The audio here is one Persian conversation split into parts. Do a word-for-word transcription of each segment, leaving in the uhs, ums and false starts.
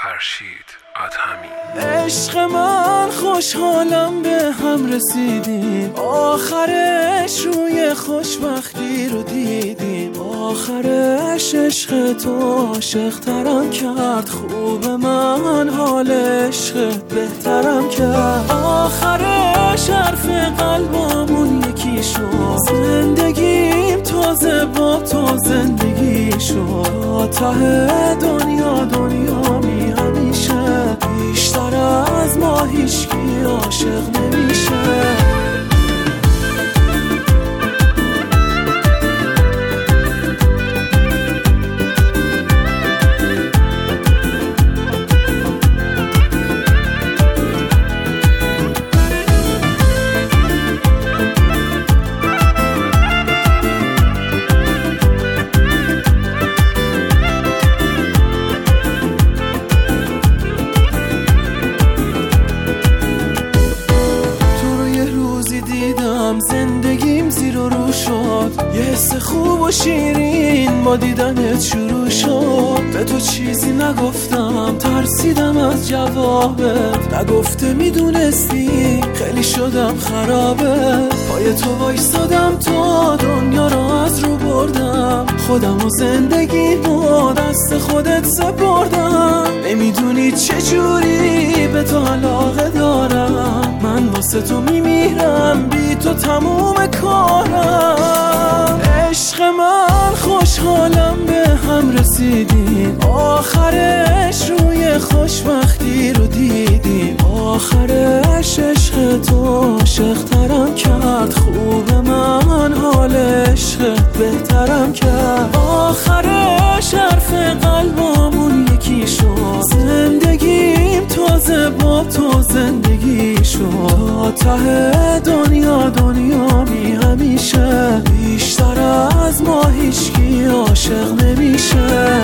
فرشید ادهمی. عشق من خوشحالم به هم رسیدیم، آخرش روی خوشبختی رو دیدیم. آخرش عشق تو عاشق ترم کرد، خوب من حال عشق بهترم کرد. آخرش حرف قلبمون یکی شد، زندگیم تازه با تو زندگی شد. ته دنیا دنیا می همیشه، بیشتر از ما هیچکی عاشق نمیشه. زندگیم زیر و رو شد، یه حس خوب و شیرین با دیدنت شروع شد. به تو چیزی نگفتم، ترسیدم از جوابت، نگفته میدونستی خیلی شدم خرابه. پای تو وایسادم تا دنیا رو از رو بردم، خودم و زندگیمو دست خودت سپردم. نمیدونی چجوری به تو علاقه دارم، من واسه تو میمیرم، بی تو تموم کارم. عشق من خوشحالم به هم رسیدیم، آخرش روی خوشبختی رو دیدیم. آخرش عشق تو عاشق ترم کرد، خوب من حال عشق بهترم کرد. آخرش حرف قلبمون یکی شد، زندگیم تازه با تو زندگی شد. ته دنیا دنیا می همیشه، بیشتر از ما هیچکی عاشق نمیشه.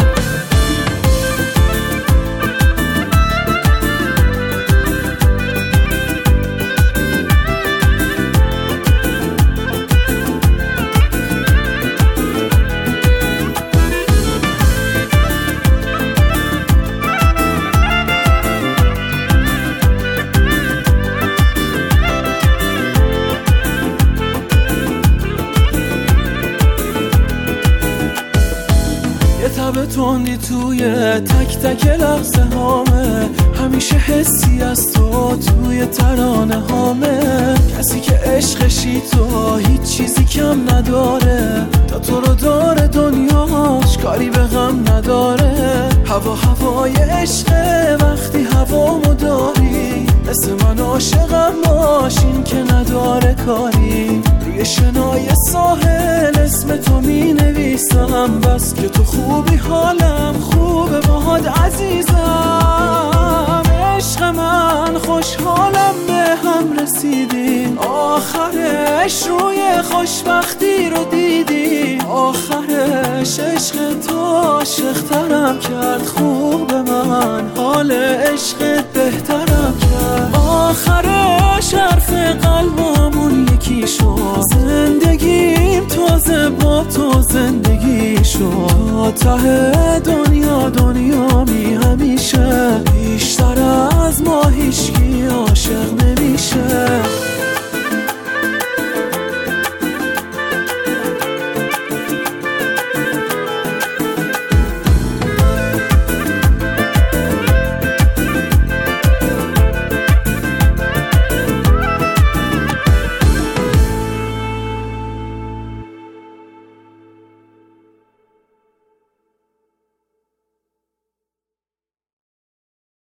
تب تندی توی تک تک لحظه هامه، همیشه حسی از تو توی ترانه هامه. کسی که عشقشی تو هیچ چیزی کم نداره، تا تو رو داره دنیاش کاری به غم نداره. هوا هوای عشقه وقتی هوامو داری، مثل من عاشقم باشین که نداره کاری. روی شنای ساحل اسم تو می نویسم، بس که تو خوبی حالم خوبه باهات عزیزم. عشق من خوشحالم به هم رسیدیم، آخرش روی خوشبختی رو دیدیم. آخرش عشق تو عاشق ترم کرد، خوب من حال عشق بهترم کرد. آخرش حرف قلبمون یکی شد، زندگیم تازه با تو زندگی شد. ته دنیا دنیا می همی